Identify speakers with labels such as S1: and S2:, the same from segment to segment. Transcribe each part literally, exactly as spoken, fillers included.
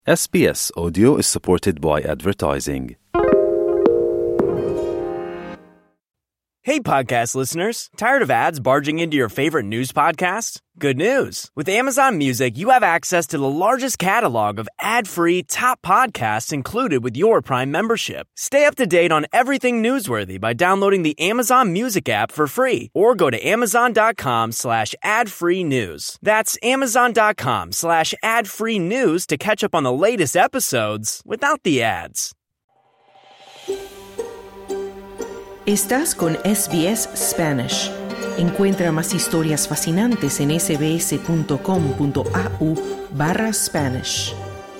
S1: S B S Audio is supported by advertising.
S2: Hey, podcast listeners. Tired of ads barging into your favorite news podcasts? Good news. With Amazon Music, you have access to the largest catalog of ad-free top podcasts included with your Prime membership. Stay up to date on everything newsworthy by downloading the Amazon Music app for free or go to amazon.com slash ad-free news. That's amazon.com slash ad-free news to catch up on the latest episodes without the ads.
S3: Estás con S B S Spanish. Encuentra más historias fascinantes en sbs.com.au barra Spanish.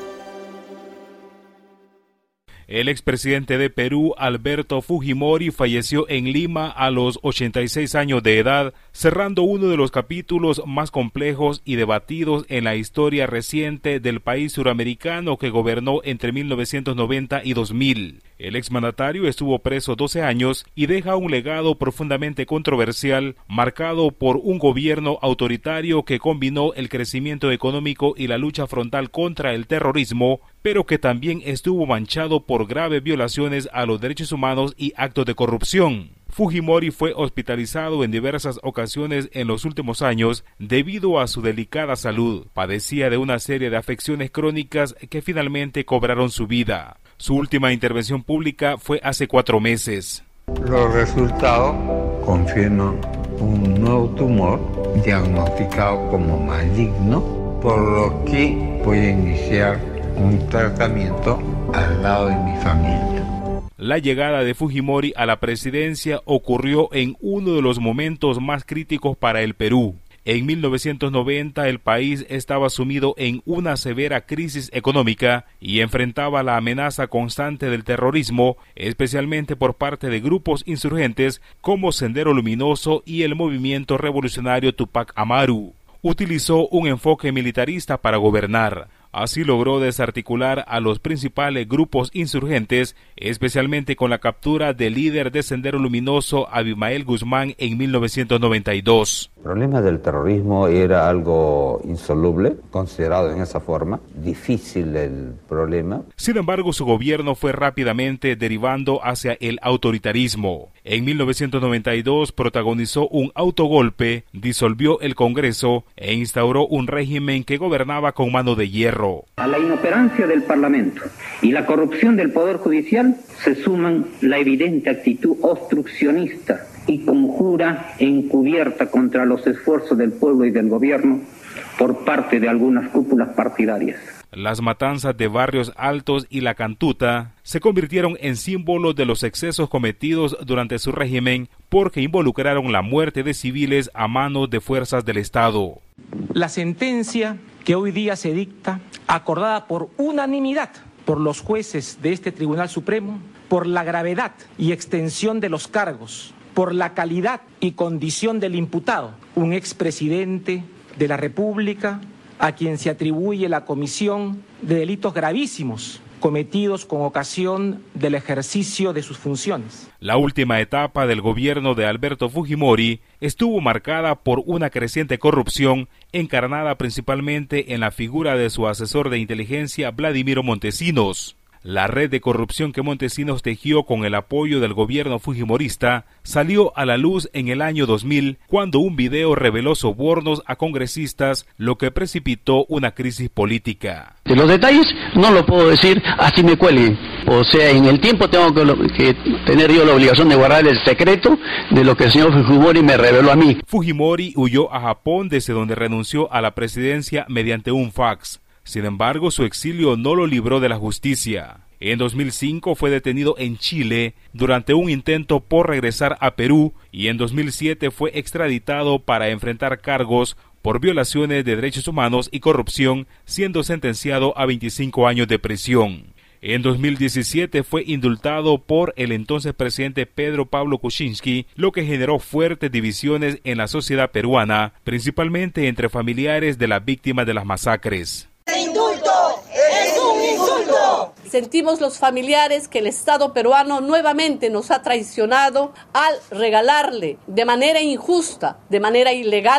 S4: El expresidente de Perú, Alberto Fujimori, falleció en Lima a los ochenta y seis años de edad, cerrando uno de los capítulos más complejos y debatidos en la historia reciente del país suramericano que gobernó entre mil novecientos noventa y dos mil. El exmandatario estuvo preso doce años y deja un legado profundamente controversial, marcado por un gobierno autoritario que combinó el crecimiento económico y la lucha frontal contra el terrorismo, pero que también estuvo manchado por graves violaciones a los derechos humanos y actos de corrupción. Fujimori fue hospitalizado en diversas ocasiones en los últimos años debido a su delicada salud. Padecía de una serie de afecciones crónicas que finalmente cobraron su vida. Su última intervención pública fue hace cuatro meses.
S5: Los resultados confirman un nuevo tumor diagnosticado como maligno, por lo que voy a iniciar un tratamiento al lado de mi familia.
S4: La llegada de Fujimori a la presidencia ocurrió en uno de los momentos más críticos para el Perú. En mil novecientos noventa el país estaba sumido en una severa crisis económica y enfrentaba la amenaza constante del terrorismo, especialmente por parte de grupos insurgentes como Sendero Luminoso y el movimiento revolucionario Tupac Amaru. Utilizó un enfoque militarista para gobernar. Así logró desarticular a los principales grupos insurgentes, especialmente con la captura del líder de Sendero Luminoso, Abimael Guzmán, en mil novecientos noventa y dos.
S6: El problema del terrorismo era algo insoluble, considerado en esa forma, difícil el problema.
S4: Sin embargo, su gobierno fue rápidamente derivando hacia el autoritarismo. En mil novecientos noventa y dos protagonizó un autogolpe, disolvió el Congreso e instauró un régimen que gobernaba con mano de hierro.
S7: A la inoperancia del Parlamento y la corrupción del Poder Judicial se suman la evidente actitud obstruccionista y conjura encubierta contra los esfuerzos del pueblo y del gobierno por parte de algunas cúpulas partidarias.
S4: Las matanzas de Barrios Altos y La Cantuta se convirtieron en símbolos de los excesos cometidos durante su régimen porque involucraron la muerte de civiles a manos de fuerzas del Estado.
S8: La sentencia que hoy día se dicta, acordada por unanimidad por los jueces de este Tribunal Supremo, por la gravedad y extensión de los cargos, por la calidad y condición del imputado, un expresidente de la República a quien se atribuye la comisión de delitos gravísimos cometidos con ocasión del ejercicio de sus funciones.
S4: La última etapa del gobierno de Alberto Fujimori estuvo marcada por una creciente corrupción encarnada principalmente en la figura de su asesor de inteligencia Vladimiro Montesinos. La red de corrupción que Montesinos tejió con el apoyo del gobierno fujimorista salió a la luz en el año dos mil, cuando un video reveló sobornos a congresistas, lo que precipitó una crisis política.
S9: De los detalles no lo puedo decir así me cuelguen. O sea, en el tiempo tengo que, que tener yo la obligación de guardar el secreto de lo que el señor Fujimori me reveló a mí.
S4: Fujimori huyó a Japón, desde donde renunció a la presidencia mediante un fax. Sin embargo, su exilio no lo libró de la justicia. En dos mil cinco fue detenido en Chile durante un intento por regresar a Perú y en dos mil siete fue extraditado para enfrentar cargos por violaciones de derechos humanos y corrupción, siendo sentenciado a veinticinco años de prisión. En dos mil diecisiete fue indultado por el entonces presidente Pedro Pablo Kuczynski, lo que generó fuertes divisiones en la sociedad peruana, principalmente entre familiares de las víctimas de las masacres.
S10: ¡El indulto es un insulto! Sentimos los familiares que el Estado peruano nuevamente nos ha traicionado al regalarle de manera injusta, de manera ilegal,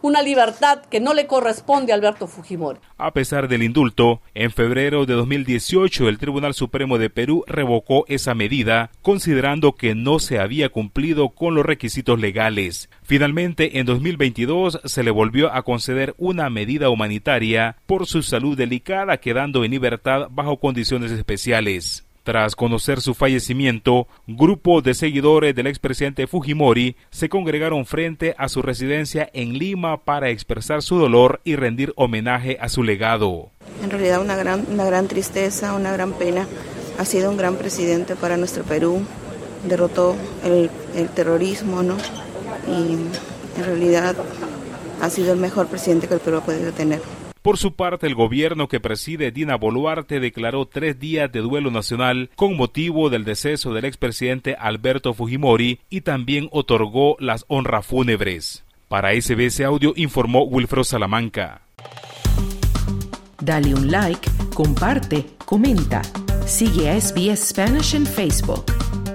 S10: una libertad que no le corresponde a Alberto Fujimori.
S4: A pesar del indulto, en febrero de dos mil dieciocho el Tribunal Supremo de Perú revocó esa medida, considerando que no se había cumplido con los requisitos legales. Finalmente, en dos mil veintidós se le volvió a conceder una medida humanitaria por su salud delicada, quedando en libertad bajo condiciones especiales. Tras conocer su fallecimiento, grupos de seguidores del expresidente Fujimori se congregaron frente a su residencia en Lima para expresar su dolor y rendir homenaje a su legado.
S11: En realidad una gran, una gran tristeza, una gran pena. Ha sido un gran presidente para nuestro Perú, derrotó el, el terrorismo, ¿no? Y en realidad ha sido el mejor presidente que el Perú ha podido tener.
S4: Por su parte, el gobierno que preside Dina Boluarte declaró tres días de duelo nacional con motivo del deceso del expresidente Alberto Fujimori y también otorgó las honras fúnebres. Para S B S Audio informó Wilfredo Salamanca.
S3: Dale un like, comparte, comenta. Sigue a S B S Spanish en Facebook.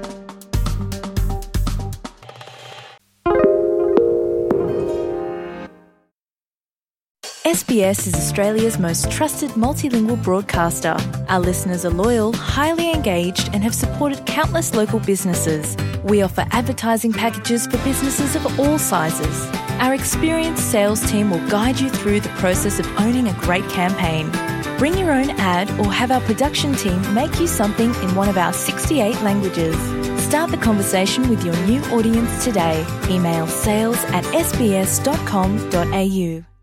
S12: S B S is Australia's most trusted multilingual broadcaster. Our listeners are loyal, highly engaged, and have supported countless local businesses. We offer advertising packages for businesses of all sizes. Our experienced sales team will guide you through the process of owning a great campaign. Bring your own ad or have our production team make you something in one of our sixty-eight languages. Start the conversation with your new audience today. Email sales at s b s dot com dot a u.